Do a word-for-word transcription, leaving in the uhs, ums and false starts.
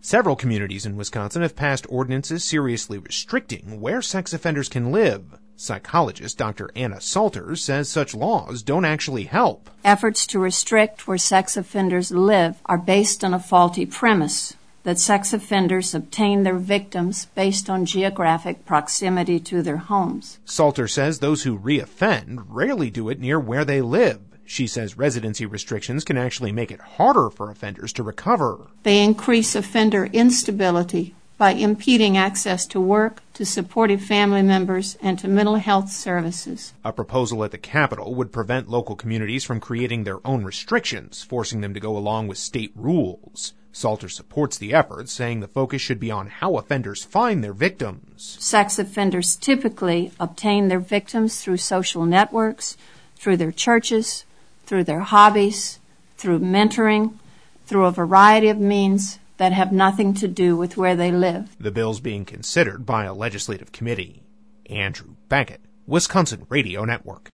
Several communities in Wisconsin have passed ordinances seriously restricting where sex offenders can live. Psychologist Doctor Anna Salters says such laws don't actually help. Efforts to restrict where sex offenders live are based on a faulty premise that sex offenders obtain their victims based on geographic proximity to their homes. Salters says those who reoffend rarely do it near where they live. She says residency restrictions can actually make it harder for offenders to recover. They increase offender instability by impeding access to work, to supportive family members, and to mental health services. A proposal at the Capitol would prevent local communities from creating their own restrictions, forcing them to go along with state rules. Salters supports the effort, saying the focus should be on how offenders find their victims. Sex offenders typically obtain their victims through social networks, through their churches, through their hobbies, through mentoring, through a variety of means that have nothing to do with where they live. The bill's being considered by a legislative committee. Andrew Baggett, Wisconsin Radio Network.